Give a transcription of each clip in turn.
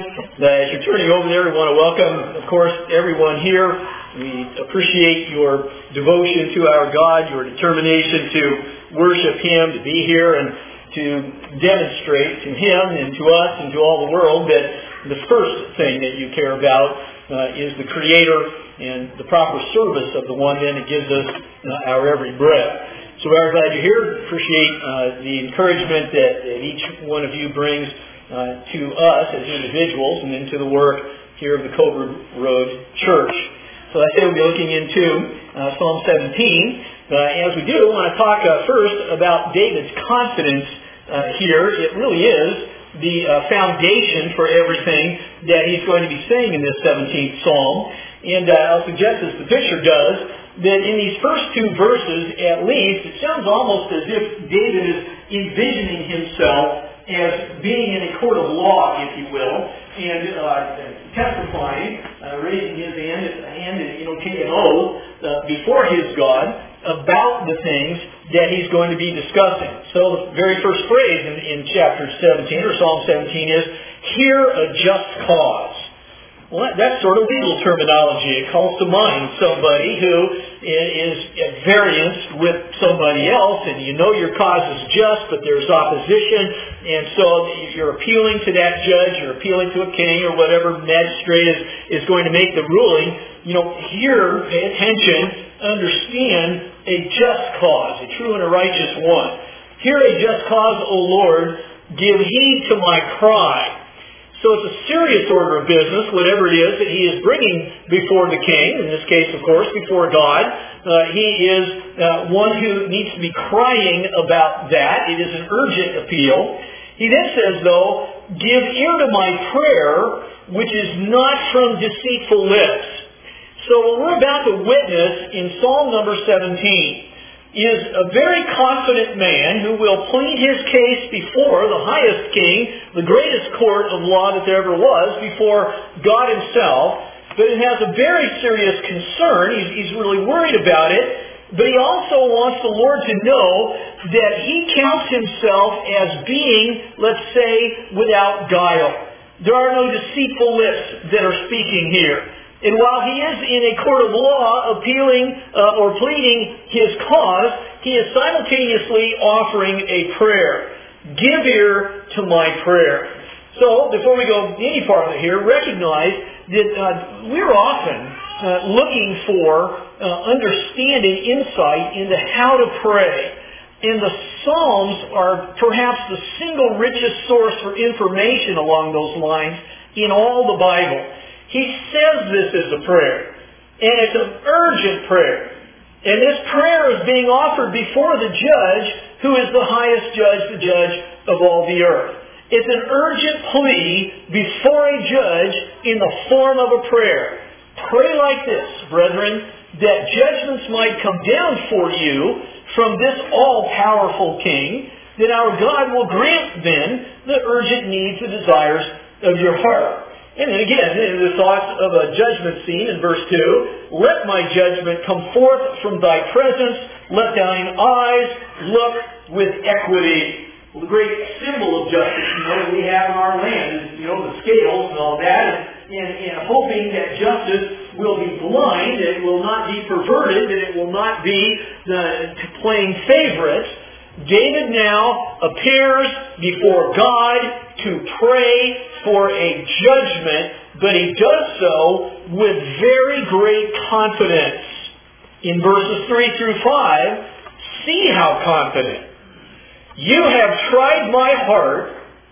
As you're turning over there, we want to welcome, of course, everyone here. We appreciate your devotion to our God, your determination to worship Him, to be here, and to demonstrate to Him and to us and to all the world that the first thing that you care about is the Creator and the proper service of the one then that gives us our every breath. So we are glad you're here. Appreciate the encouragement that each one of you brings to us as individuals and into the work here of the Coburg Road Church. So I say we'll be looking into Psalm 17. As we do, I want to talk first about David's confidence here. It really is the foundation for everything that he's going to be saying in this 17th Psalm. And I'll suggest, as the picture does, that in these first two verses, at least, it sounds almost as if David is envisioning himself as being in a court of law, if you will, and testifying, raising his hand and taking an oath before his God about the things that he's going to be discussing. So the very first phrase in chapter 17, or Psalm 17, is, "Hear a just cause." Well, that's sort of legal terminology. It calls to mind somebody who is at variance with somebody else, and you know your cause is just, but there's opposition, and so you're appealing to that judge, you're appealing to a king or whatever magistrate is going to make the ruling. Hear, pay attention, understand a just cause, a true and a righteous one. Hear a just cause, O Lord, give heed to my cry. So it's a serious order of business, whatever it is that he is bringing before the king, in this case, of course, before God. He is one who needs to be crying about that. It is an urgent appeal. He then says, though, give ear to my prayer, which is not from deceitful lips. So what we're about to witness in Psalm number 17 is a very confident man who will plead his case before the highest king, the greatest court of law that there ever was, before God Himself. But it has a very serious concern. He's really worried about it. But he also wants the Lord to know that he counts himself as being, let's say, without guile. There are no deceitful lips that are speaking here. And while he is in a court of law appealing or pleading his cause, he is simultaneously offering a prayer. Give ear to my prayer. So, before we go any farther here, recognize that we're often looking for understanding, insight into how to pray. And the Psalms are perhaps the single richest source for information along those lines in all the Bible. He says this is a prayer, and it's an urgent prayer. And this prayer is being offered before the judge, who is the highest judge, the judge of all the earth. It's an urgent plea before a judge in the form of a prayer. Pray like this, brethren, that judgments might come down for you from this all-powerful King, that our God will grant then the urgent needs and desires of your heart. And then again, the thoughts of a judgment scene in verse 2. Let my judgment come forth from thy presence. Let thine eyes look with equity. Well, the great symbol of justice, that we have in our land is, the scales and all that. And hoping that justice will be blind, that it will not be perverted, that it will not be playing favorites. David now appears before God to pray for a judgment, but he does so with very great confidence. In verses 3 through 5, see how confident. You have tried my heart.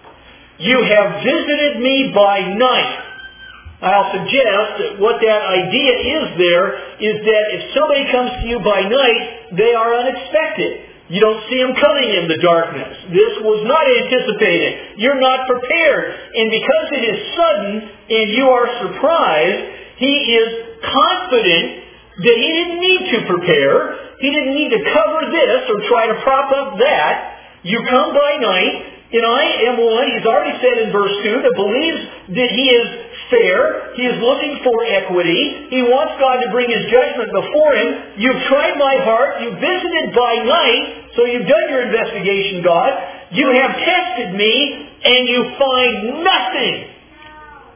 You have visited me by night. I'll suggest that what that idea is there is that if somebody comes to you by night, they are unexpected. You don't see them coming in the darkness. This was not anticipated. You're not prepared. And because it is sudden and you are surprised, he is confident that he didn't need to prepare. He didn't need to cover this or try to prop up that. You come by night, and I am one, he's already said in verse 2, that believes that he is fair. He is looking for equity. He wants God to bring His judgment before him. You've tried my heart. You've visited by night. So you've done your investigation, God. You have tested me, and you find nothing.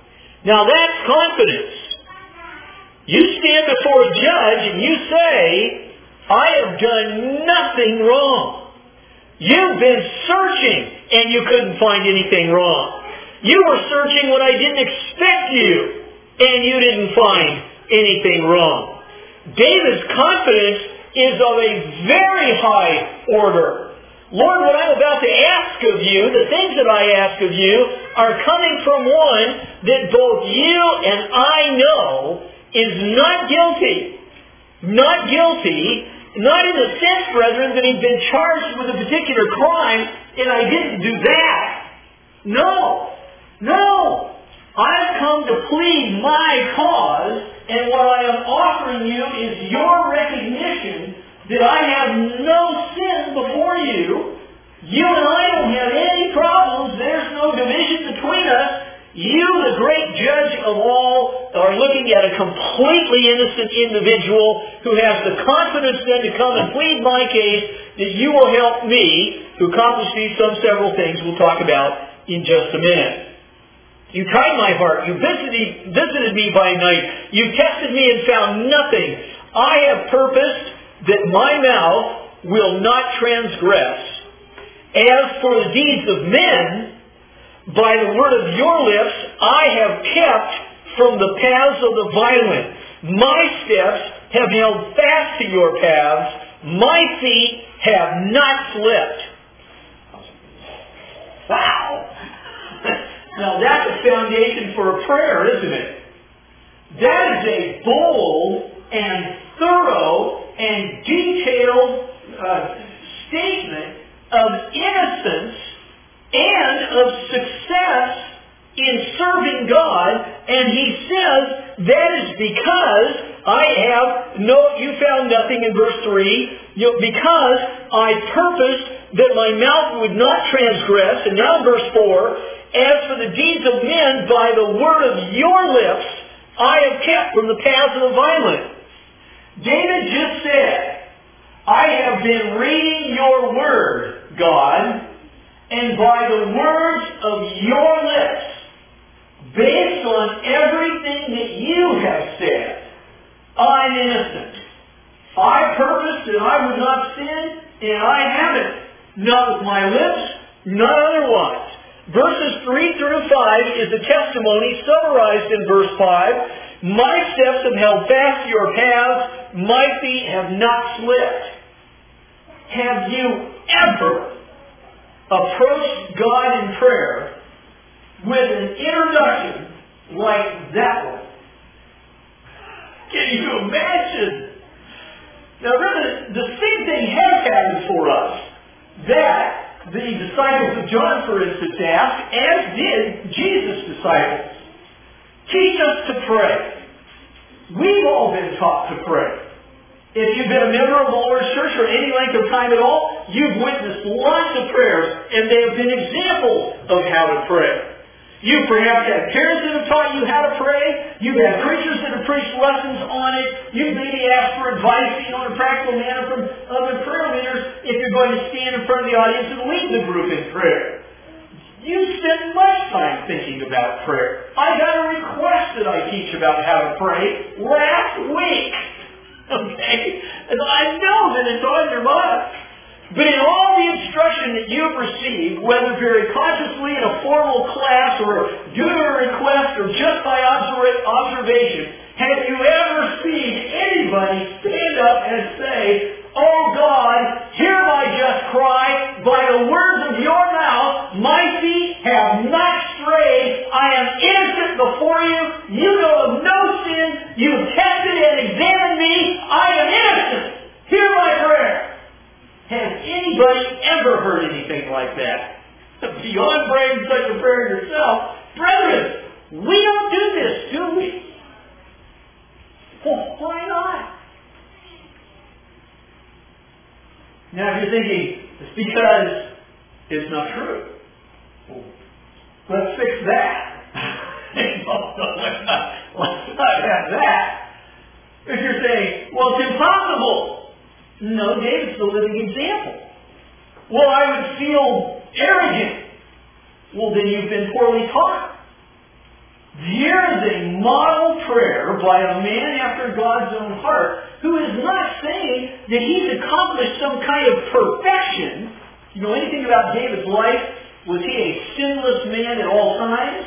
Now that's confidence. You stand before a judge and you say, I have done nothing wrong. You've been searching and you couldn't find anything wrong. You were searching when I didn't expect you and you didn't find anything wrong. David's confidence is of a very high order. Lord, what I'm about to ask of you, the things that I ask of you, are coming from one that both you and I know is not guilty. Not guilty, not in the sense, brethren, that he'd been charged with a particular crime and I didn't do that. No. I've come to plead my cause, and what I am offering you is your recognition that I have no sin before you. You and I don't have any problems. There's no division between us. You, the great judge of all, are looking at a completely innocent individual who has the confidence then to come and plead my case that you will help me to accomplish these several things we'll talk about in just a minute. You tried my heart. You visited me by night. You tested me and found nothing. I have purposed that my mouth will not transgress. As for the deeds of men, by the word of your lips, I have kept from the paths of the violent. My steps have held fast to your paths. My feet have not slipped. Wow! Now that's a foundation for a prayer, isn't it? That is a bold and thorough and detailed statement of innocence and of success in serving God, and he says that is because you found nothing in verse 3, because I purposed that my mouth would not transgress, and now in verse 4, as for the deeds of men, by the word of your lips, I have kept from the paths of the violent. David just said, I have been reading your word, God, and by the words of your lips, based on everything that you have said, I'm innocent. I purposed that I would not sin, and I haven't. Not with my lips, not otherwise. Verses 3 through 5 is the testimony summarized in verse 5. My steps have held fast to your paths. My feet have not slipped. Have you ever approached God in prayer with an introduction like that one? Can you imagine? Now, the same thing has happened for us. That the disciples of John, for instance, asked, as did Jesus' disciples, teach us to pray. We've all been taught to pray. If you've been a member of the Lord's Church for any length of time at all, you've witnessed lots of prayers, and they have been examples of how to pray. You perhaps had parents that have taught you how to pray. You've had preachers that have preached lessons on it. You've maybe asked for advice, in a practical manner from other prayer leaders if you're going to stand in front of the audience and lead the group in prayer. You spend much time thinking about prayer. I got a request that I teach about how to pray last week. Okay? And I know that it's on your mind. But in all the instruction that you've received, whether very consciously in a formal class or due to a request or just by observation, have you ever seen anybody stand up and say, Oh God, hear my just cry, by the words of your mouth, my feet have not strayed, I am innocent before you, you know of no sin, you've tested and examined me, I am innocent, hear my prayer. Has anybody ever heard anything like that? Beyond praying such a prayer yourself, brethren, we don't do this, do we? Well, why not? Now, if you're thinking, it's because it's not true. Well, let's fix that. Let's not have that. If you're saying, well, it's impossible. No, David's the living example. Well, I would feel arrogant. Well, then you've been poorly taught. Here in is a model prayer by a man after God's own heart who is not saying that he's accomplished some kind of perfection. You know anything about David's life? Was he a sinless man at all times?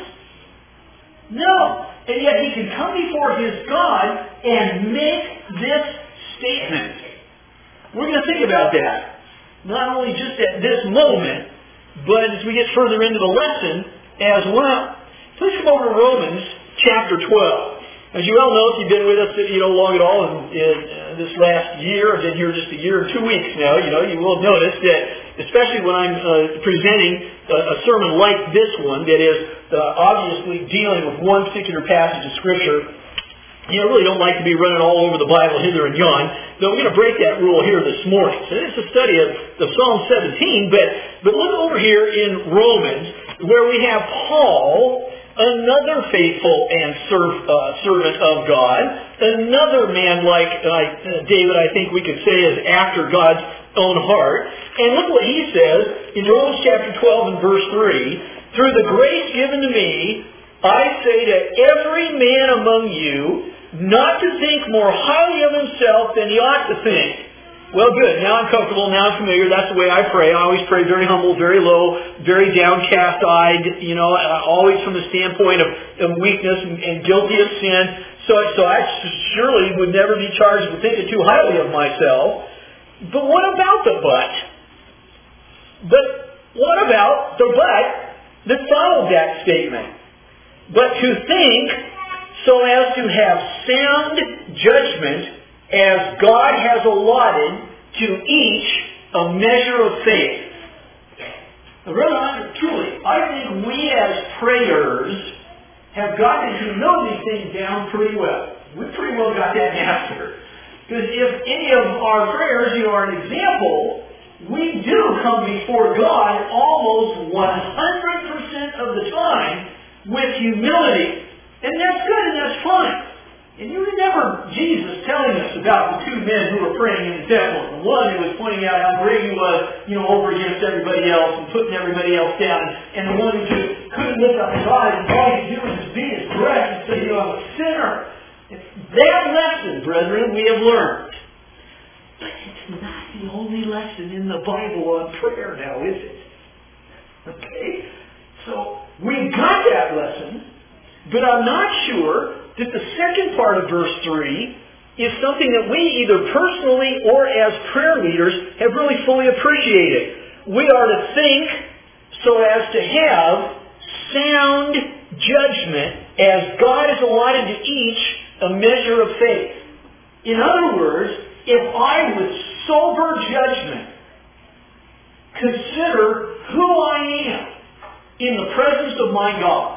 No. And yet he can come before his God and make this statement. We're going to think about that. Not only just at this moment, but as we get further into the lesson as well. Please come over to Romans chapter 12. As you well know, if you've been with us long at all in this last year, I've been here just a year and 2 weeks now, you will notice that, especially when I'm presenting a sermon like this one that is obviously dealing with one particular passage of Scripture, I really don't like to be running all over the Bible hither and yon. So we're going to break that rule here this morning. So it's a study of Psalm 17, but look over here in Romans where we have Paul, another faithful and servant of God, another man like David, I think we could say is after God's own heart. And look what he says in Romans chapter 12 and verse 3, "Through the grace given to me, I say to every man among you not to think more highly of himself than he ought to think." Well, good. Now I'm comfortable. Now I'm familiar. That's the way I pray. I always pray very humble, very low, very downcast-eyed, always from the standpoint of weakness and guilty of sin. So I surely would never be charged with thinking too highly of myself. But what about the but? But what about the but that followed that statement? But to think so as to have sound judgment, as God has allotted to each a measure of faith. Now, brother, truly, I think we as prayers have gotten to know these things down pretty well. We pretty well got that mastered. Because if any of our prayers are an example, we do come before God almost 100% of the time with humility. And that's good and that's fine. And you remember Jesus telling us about the two men who were praying in the temple. The one who was pointing out how great he was, over against everybody else and putting everybody else down. And the one who just couldn't lift up his eyes and all he could do was just beat his breast and say, I'm a sinner. That lesson, brethren, we have learned. But it's not the only lesson in the Bible on prayer now, is it? Okay? So, we got that lesson, but I'm not sure that the second part of verse 3 is something that we either personally or as prayer leaders have really fully appreciated. We are to think so as to have sound judgment as God has allotted to each a measure of faith. In other words, if I with sober judgment consider who I am in the presence of my God,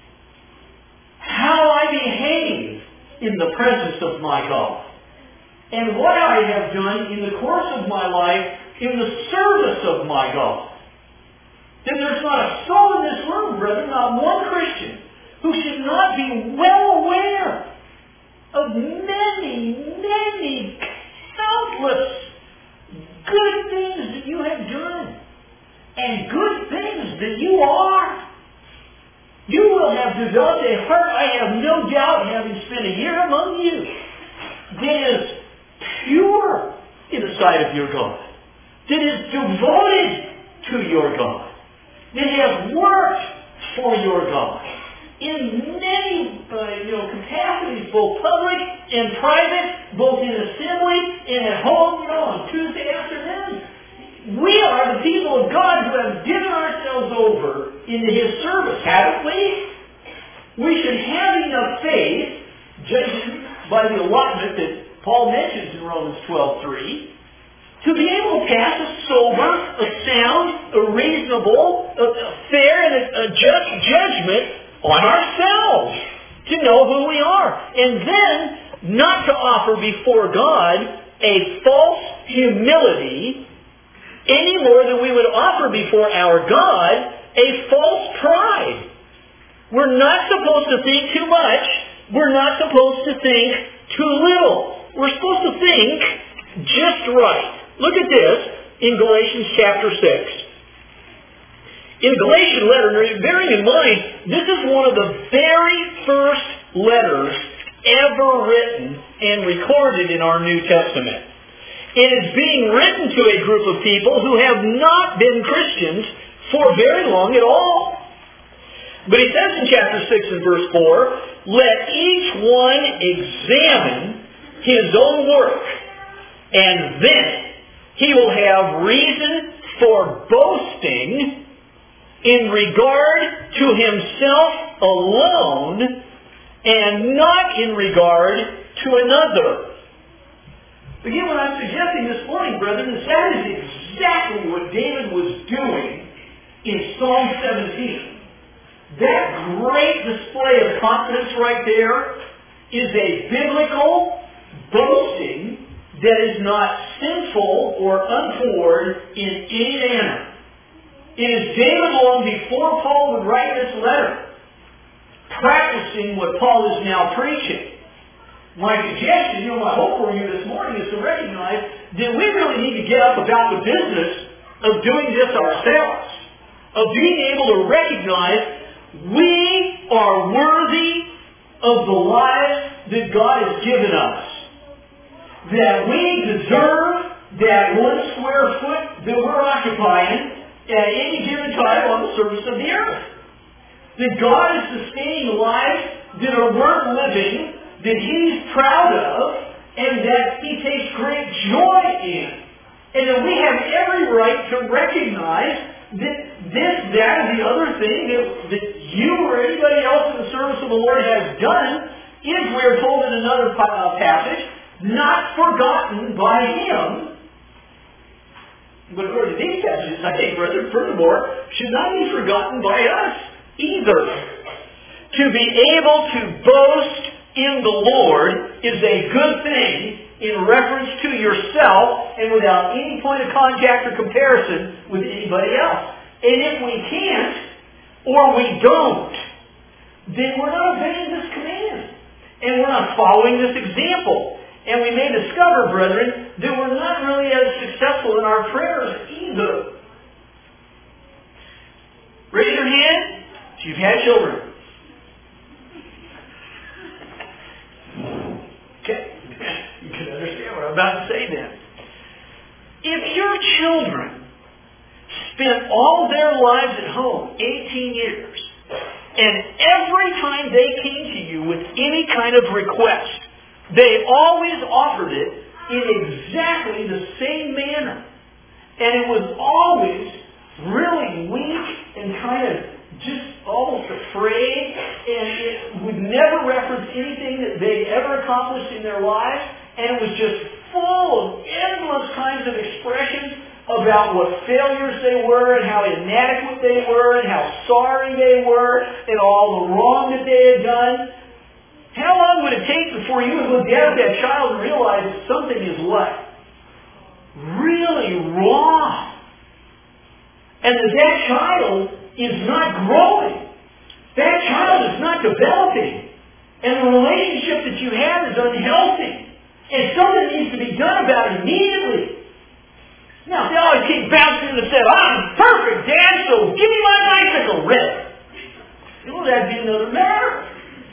how I behave in the presence of my God, and what I have done in the course of my life in the service of my God, then there's not a soul in this room, brethren, not one Christian, who should not be well aware of many, countless good things that you have done, and good things that you are. You will have developed a heart, I have no doubt, having spent a year among you, that is pure in the sight of your God, that is devoted to your God, that has worked for your God in many capacities, both public and private, both in assembly and at home, on Tuesday afternoon. We are the people of God who have given ourselves over into His service, haven't we? We should have enough faith, judging by the allotment that Paul mentions in Romans 12:3, to be able to pass a sober, a sound, a reasonable, a fair, and a just judgment on ourselves, to know who we are. And then, not to offer before God a false humility any more than we would offer before our God a false pride. We're not supposed to think too much. We're not supposed to think too little. We're supposed to think just right. Look at this in Galatians chapter 6. In the Galatian letter, bearing in mind, this is one of the very first letters ever written and recorded in our New Testament. It is being written to a group of people who have not been Christians for very long at all. But he says in chapter 6 and verse 4, let each one examine his own work, and then he will have reason for boasting in regard to himself alone and not in regard to another. Again, what I'm suggesting this morning, brethren, is that is exactly what David was doing in Psalm 17. That great display of confidence right there is a biblical boasting that is not sinful or untoward in any manner. It is David long before Paul would write this letter, practicing what Paul is now preaching. My suggestion, my hope for you this morning is to recognize that we really need to get up about the business of doing this ourselves, of being able to recognize we are worthy of the lives that God has given us. That we deserve that 1 square foot that we're occupying at any given time on the surface of the earth. That God is sustaining lives that are worth living, that He's proud of, and that He takes great joy in. And that we have every right to recognize that this, that, and the other thing that you or anybody else in the service of the Lord has done is, we are told in another passage, not forgotten by Him. But according to these passages, I think, brethren, furthermore, should not be forgotten by us either. To be able to boast in the Lord is a good thing in reference to yourself and without any point of contact or comparison with anybody else. And if we can't, or we don't, then we're not obeying this command. And we're not following this example. And we may discover, brethren, that we're not really as successful in our prayers either. Raise your hand if you've had children. Okay. You can understand what I'm about to say then. If your children spent all their lives at home, 18 years, and every time they came to you with any kind of request, they always offered it in exactly the same manner. And it was always really weak and kind of just almost afraid, and it would never reference anything that they ever accomplished in their lives, and it was just full of endless kinds of expressions about what failures they were and how inadequate they were and how sorry they were and all the wrong that they had done. How long would it take before you would look down at that child and realize that something is what? Really wrong. And that child is not growing. That child is not developing. And the relationship that you have is unhealthy. And something needs to be done about it immediately. Now, they always keep bouncing and say, I'm perfect, Dad, so give me my bicycle, Red. That'd be another matter.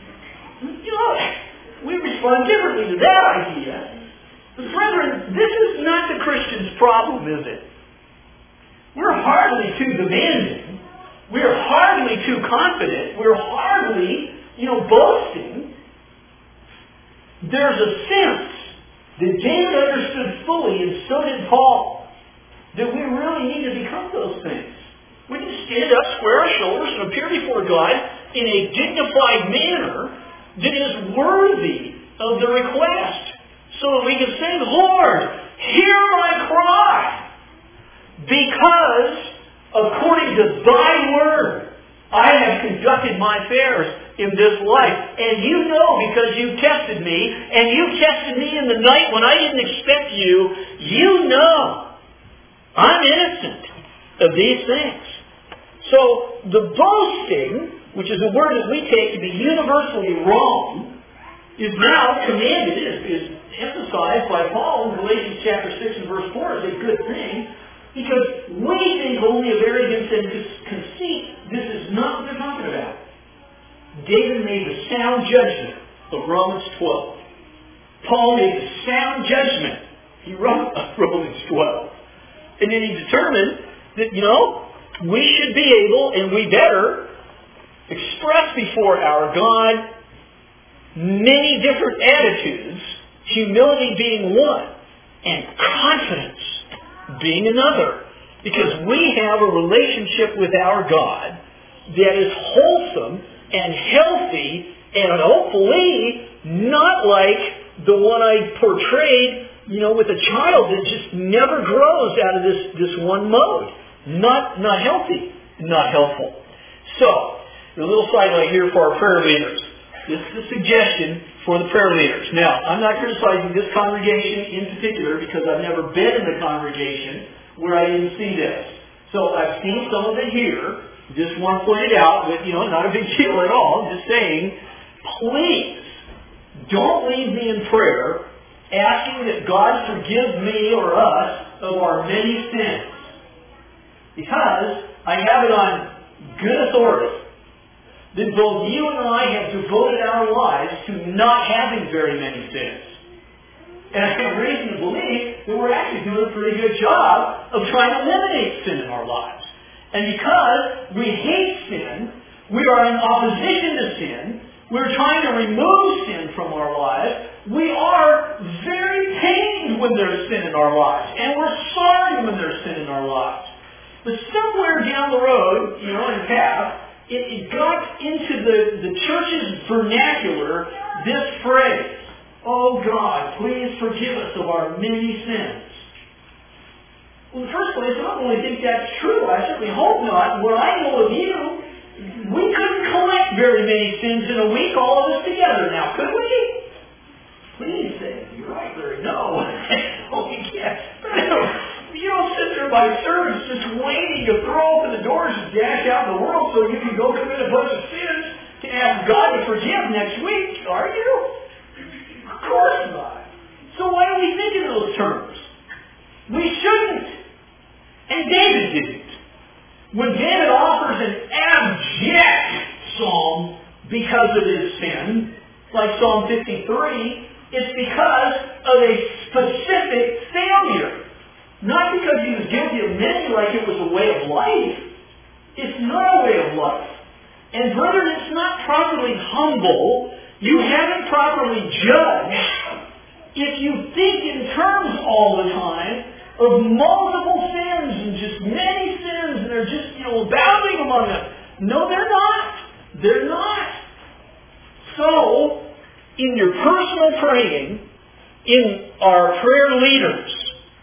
We respond differently to that idea. But brethren, this is not the Christian's problem, is it? We're hardly too demanding. We're hardly too confident. We're hardly, boasting. There's a sense that David understood fully, and so did Paul, that we really need to become those things. We need to stand up, square our shoulders, and appear before God in a dignified manner that is worthy of the request, so that we can say, Lord, hear my cry, because according to thy word, I have conducted my affairs in this life. And you know, because you tested me, and you tested me in the night when I didn't expect you, you know I'm innocent of these things. So the boasting, which is a word that we take to be universally wrong, is now commanded, is emphasized by Paul in Galatians chapter 6 and verse 4 as a good thing, because we think only of arrogance and conceit. This is not what they're talking about. David made the sound judgment of Romans 12, Paul made a sound judgment. He wrote Romans 12. And then he determined that, we should be able, and we better, express before our God many different attitudes, humility being one, and confidence being another. Because we have a relationship with our God that is wholesome and healthy and hopefully not like the one I portrayed, with a child that just never grows out of this one mode. Not healthy, not helpful. So, a little sidelight here for our prayer leaders. This is a suggestion for the prayer leaders. Now, I'm not criticizing this congregation in particular because I've never been in the congregation where I didn't see this. So I've seen some of it here. Just want to point it out, but not a big deal at all. Just saying, please don't leave me in prayer asking that God forgive me or us of our many sins. Because I have it on good authority that both you and I have devoted our lives to not having very many sins. And I have reason to believe that we're actually doing a pretty good job of trying to eliminate sin in our lives. And because we hate sin, we are in opposition to sin, we're trying to remove sin from our lives, we are very pained when there's sin in our lives. And we're sorry when there's sin in our lives. But somewhere down the road, in the path, it got into the church's vernacular this phrase, "Oh God, please forgive us of our many sins." Well, in the first place, I don't really think that's true. I certainly hope not. What I know of you, we couldn't collect very many sins in a week, all of us together now, could we? Please say, you're right, Larry. No. No, we can't. You don't sit there by servants just waiting to throw open the doors and dash out in the world so you can go commit a bunch of sins to ask God to forgive next week, are you? Of course not. So why do we think in those terms? We shouldn't. And David didn't. When David offers an abject psalm because of his sin, like Psalm 53, it's because of a specific failure. Not because he was guilty of many like it was a way of life. It's not a way of life. And brethren, it's not properly humble. You haven't properly judged if you think in terms all the time of multiple sins and just many sins and they're just, abounding among them. No, they're not. They're not. So, in your personal praying, in our prayer leaders,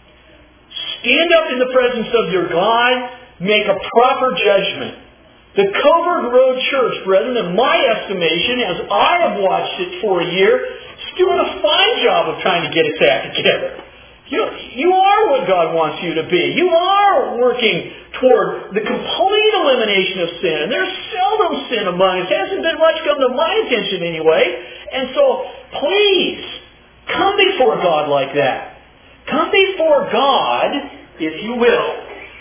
stand up in the presence of your God, make a proper judgment. The Coburg Road Church, brethren, in my estimation, as I have watched it for a year, is doing a fine job of trying to get its act together. You are what God wants you to be. You are working toward the complete elimination of sin. And there's seldom sin among us. It hasn't been much come to my attention anyway. And so, please, come before God like that. Come before God, if you will,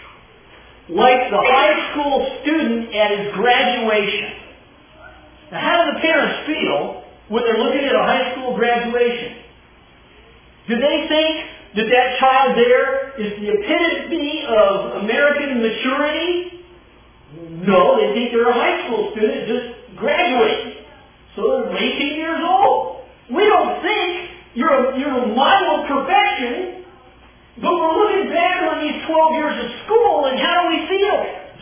like the high school student at his graduation. Now, how do the parents feel when they're looking at a high school graduation? Do they think that child there is the epitome of American maturity? No, they think they're a high school student just graduating. So they're 18 years old. We don't think you're a model of perfection, but we're looking back on these 12 years of school, and how do we feel?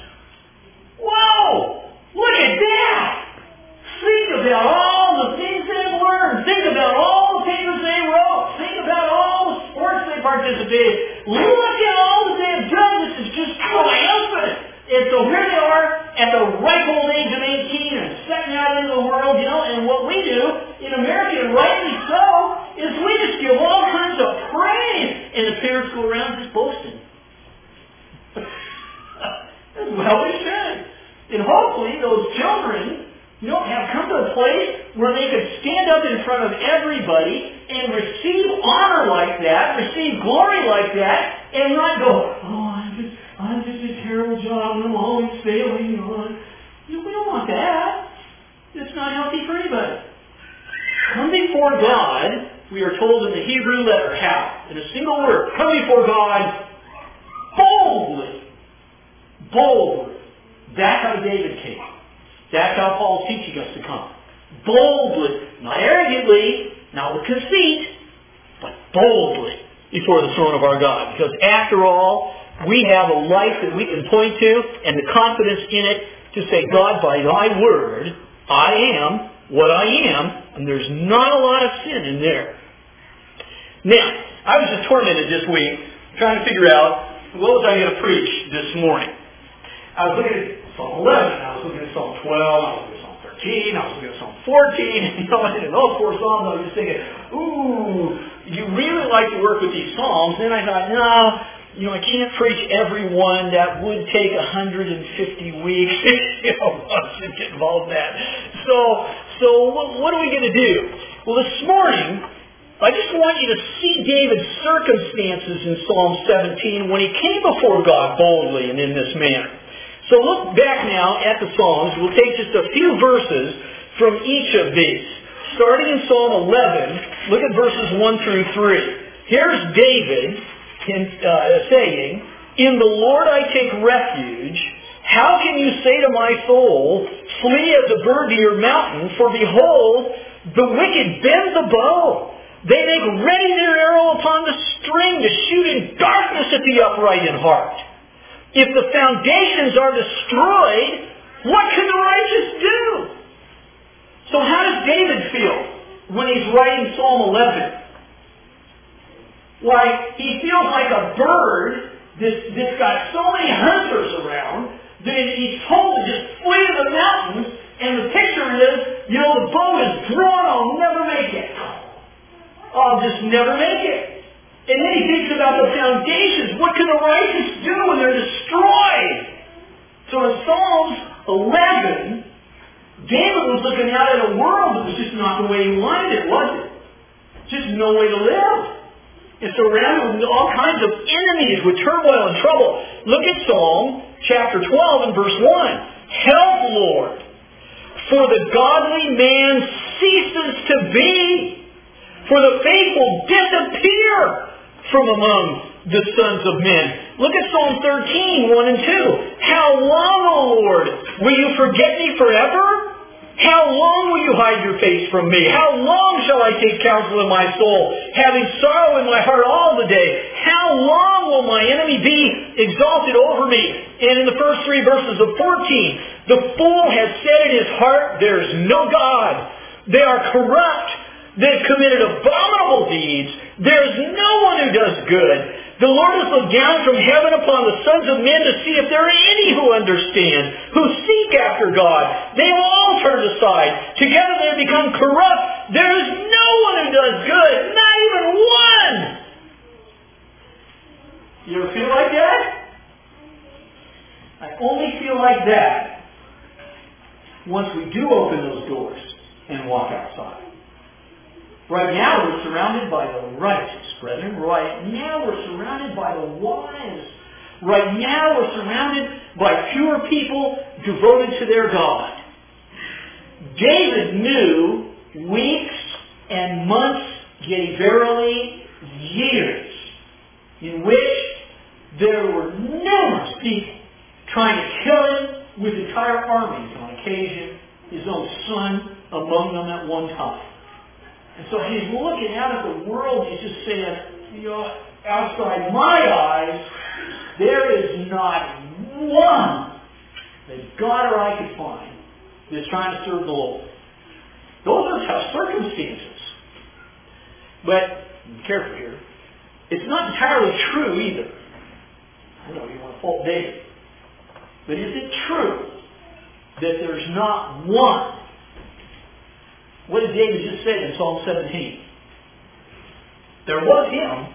Whoa! Look at that! Think about all the things they've learned. Think about all the papers they wrote. Think about all the sports they participated. Look at all that they have done. This is just triumphant. And so here they are at the ripe old age of 18 and stepping out into the world, and what we do in America, and rightly so, is we just give all kinds of praise. And the parents go around just boasting. That's well we should. And hopefully those children, have come to a place where they could stand up in front of everybody and receive honor like that, receive glory like that, and not go, I'm just a terrible job and I'm always failing on. We don't want that. It's not healthy for anybody. before God, we are told in the Hebrew letter, how? In a single word. Come before God boldly. Boldly. That's how David came. That's how Paul's teaching us to come. Boldly. Not arrogantly, not with conceit, but boldly before the throne of our God. Because after all, we have a life that we can point to and the confidence in it to say, God, by thy word, I am what I am, and there's not a lot of sin in there. Now, I was just tormented this week trying to figure out what was I going to preach this morning. I was looking at Psalm 11, I was looking at Psalm 12, I was looking at Psalm 13, I was looking at Psalm 14, and in those four Psalms I was just thinking, ooh, you really like to work with these Psalms. Then I thought, no, I can't preach every one. That would take 150 weeks. I should get involved in that. So what are we going to do? Well, this morning, I just want you to see David's circumstances in Psalm 17 when he came before God boldly and in this manner. So look back now at the Psalms. We'll take just a few verses from each of these. Starting in Psalm 11, look at verses 1 through 3. Here's David saying, in the Lord I take refuge. How can you say to my soul, flee as a bird to your mountain? For behold, the wicked bend the bow. They make ready their arrow upon the string to shoot in darkness at the upright in heart. If the foundations are destroyed, what can the righteous do? So how does David feel when he's writing Psalm 11? Why, he feels like a bird that's got so many hunters around that he's told to just flee to the mountains, and the picture is, the bow is drawn, I'll never make it. I'll just never make it. And then he thinks about the foundations. What can the righteous do when they're destroyed? So in Psalms 11, David was looking out at a world that was just not the way he wanted it, was it? Just no way to live. And surrounded with all kinds of enemies with turmoil and trouble. Look at Psalm chapter 12 and verse 1. Help, Lord, for the godly man ceases to be, for the faithful disappear from among the sons of men. Look at Psalm 13, 1 and 2. How long, O Lord, will you forget me forever? How long will you hide your face from me? How long shall I take counsel in my soul, having sorrow in my heart all the day? How long will my enemy be exalted over me? And in the first 3 verses of 14, the fool has said in his heart, there's no God. They are corrupt. They've committed abominable deeds. There's no one who does good. The Lord has looked down from heaven upon the sons of men to see if there are any who understand, who seek after God. They will all turn aside. Together they have become corrupt. There is no one who does good, not even one. You ever feel like that? I only feel like that once we do open those doors and walk outside. Right now we're surrounded by the righteous, brethren. Right now we're surrounded by the wise. Right now we're surrounded by pure people devoted to their God. David knew weeks and months, yea, verily, years, in which there were numerous people trying to kill him with entire armies on occasion, his own son among them at one time. And so he's looking out at the world, he's just saying, outside my eyes, there is not one that God or I could find that's trying to serve the Lord. Those are tough circumstances. But, be careful here, it's not entirely true either. I know you want to fault David. But is it true that there's not one? What did David just say in Psalm 17? There was him.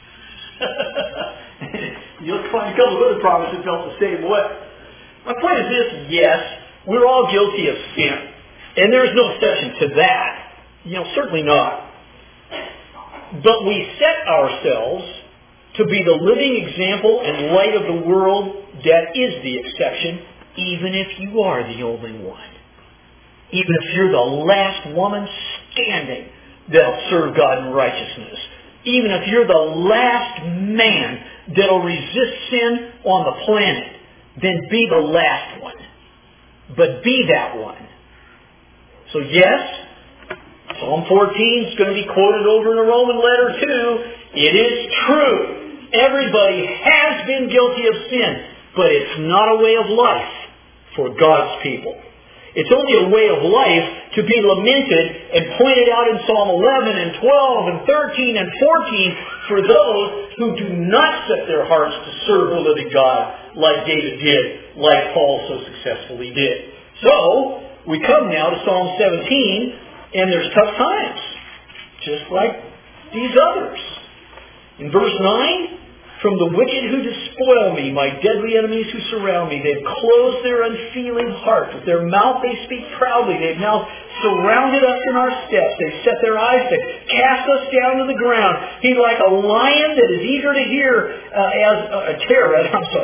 You'll find a couple of other prophets that felt the same way. My point is this, yes, we're all guilty of sin. And there's no exception to that. Certainly not. But we set ourselves to be the living example and light of the world that is the exception, even if you are the only one. Even if you're the last woman standing, that'll serve God in righteousness. Even if you're the last man that'll resist sin on the planet, then be the last one. But be that one. So yes, Psalm 14 is going to be quoted over in a Roman letter too. It is true. Everybody has been guilty of sin, but it's not a way of life for God's people. It's only a way of life to be lamented and pointed out in Psalm 11 and 12 and 13 and 14 for those who do not set their hearts to serve the living God like David did, like Paul so successfully did. So, we come now to Psalm 17, and there's tough times, just like these others. In verse 9, from the wicked who despoil me, my deadly enemies who surround me, they've closed their unfeeling heart. With their mouth they speak proudly. They've now surrounded us in our steps. They've set their eyes to cast us down to the ground. He's like a lion that is eager to hear, terror.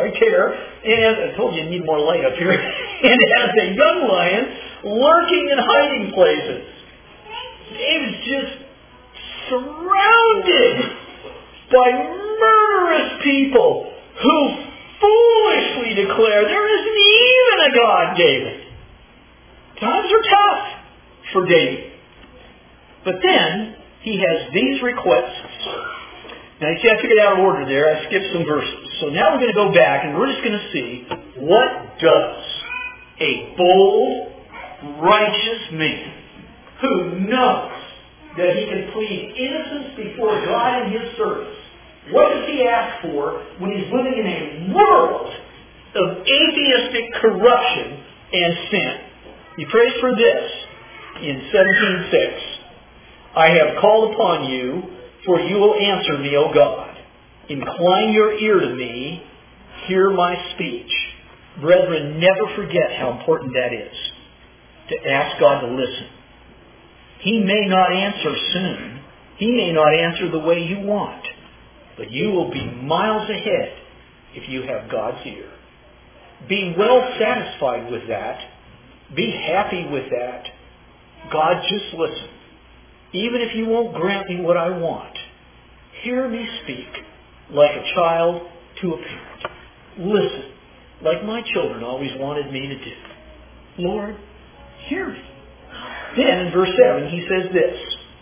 And I told you need more light up here. And as a young lion, lurking in hiding places. David's just surrounded by murderous people who foolishly declare there isn't even a God, David. Times are tough for David. But then he has these requests. Now you see I took it out of order there. I skipped some verses. So now we're going to go back and we're just going to see what does a bold, righteous man who knows that he can plead innocence before God in his service. What does he ask for when he's living in a world of atheistic corruption and sin? He prays for this in 17:6. I have called upon you, for you will answer me, O God. Incline your ear to me, hear my speech. Brethren, never forget how important that is, to ask God to listen. He may not answer soon. He may not answer the way you want. But you will be miles ahead if you have God's ear. Be well satisfied with that. Be happy with that. God, just listen. Even if you won't grant me what I want, hear me speak like a child to a parent. Listen, like my children always wanted me to do. Lord, hear me. Then in verse 7 he says this,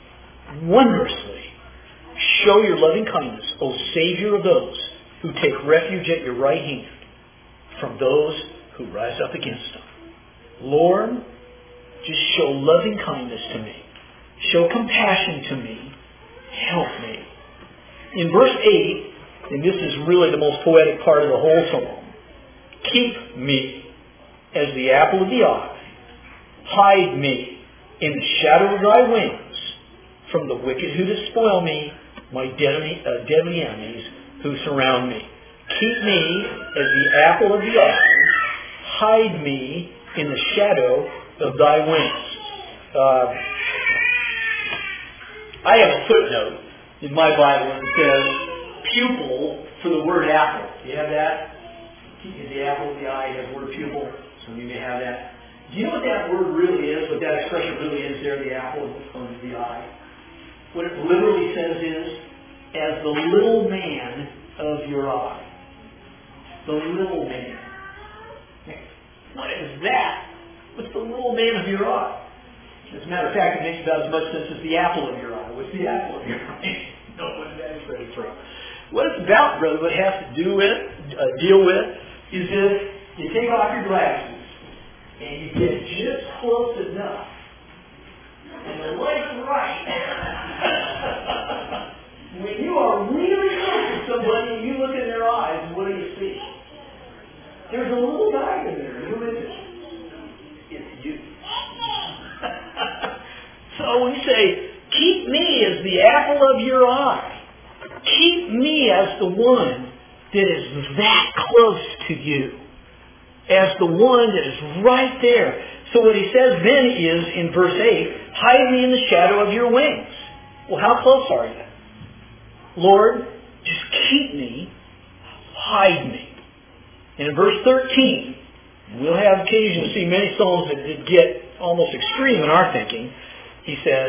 wondrously show your loving kindness, O Savior of those who take refuge at your right hand from those who rise up against them. Lord, just show loving kindness to me. Show compassion to me. Help me. In verse 8, and this is really the most poetic part of the whole psalm, keep me as the apple of the eye. Hide me in the shadow of thy wings from the wicked who despoil me, my deadly enemies who surround me. Keep me as the apple of the eye. Hide me in the shadow of thy wings. I have a footnote in my Bible that says pupil for the word apple. Do you have that? The apple of the eye has the word pupil. Some of you may have that. Do you know what that word really is? What that expression really is there, the apple of the eye? What it literally says is, as the little man of your eye. The little man. What is that? What's the little man of your eye? As a matter of fact, it makes about as much sense as the apple of your eye. What's the apple of your eye? No one that is ready from. What it's about, brother, what it has to do with, deal with, is if you take off your glasses and you get just close enough, and the light's right. When you are really close to somebody and you look in their eyes, what do you see? There's a little guy in there. Who is it? It's you. So we say, keep me as the apple of your eye. Keep me as the one that is that close to you. As the one that is right there. So what he says then is, in verse 8, hide me in the shadow of your wings. Well, how close are you? Lord, just keep me, hide me. And in verse 13, we'll have occasion to see many psalms that get almost extreme in our thinking. He says,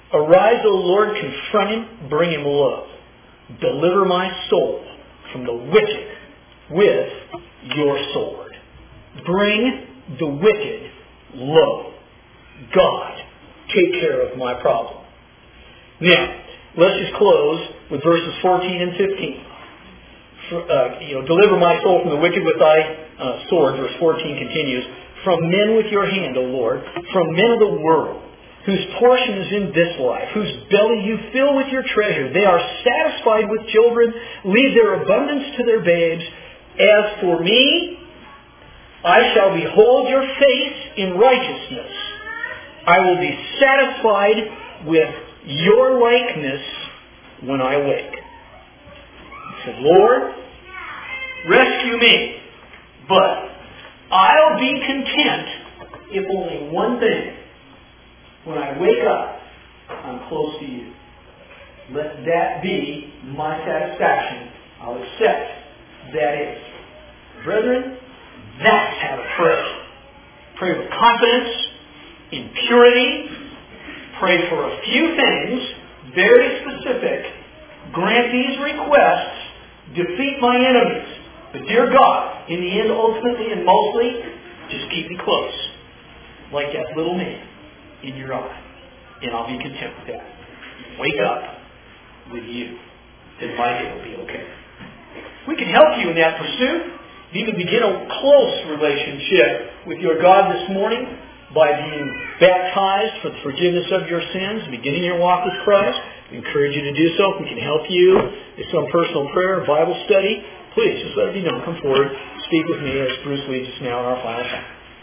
Arise, O Lord, confront him, bring him low. Deliver my soul from the wicked with your sword. Bring the wicked low. God, take care of my problem. Now, let's just close with verses 14 and 15. Deliver my soul from the wicked with thy sword. Verse 14 continues. From men with your hand, O Lord, from men of the world, whose portion is in this life, whose belly you fill with your treasure. They are satisfied with children, leave their abundance to their babes. As for me, I shall behold your face in righteousness. I will be satisfied with your likeness when I wake. He said, Lord, rescue me, but I'll be content if only one thing. When I wake up, I'm close to you. Let that be my satisfaction. I'll accept that is. Brethren, that's how to pray. Pray with confidence, in purity. Pray for a few things, very specific. Grant these requests. Defeat my enemies. But dear God, in the end, ultimately and mostly, just keep me close. Like that little man in your eye. And I'll be content with that. Wake up with you. Then my day will be okay. We can help you in that pursuit. You can begin a close relationship with your God this morning by being baptized for the forgiveness of your sins, beginning your walk with Christ. We encourage you to do so. If we can help you with some personal prayer, Bible study, please just let it be known. Come forward. Speak with me as Bruce leads us now in our final time.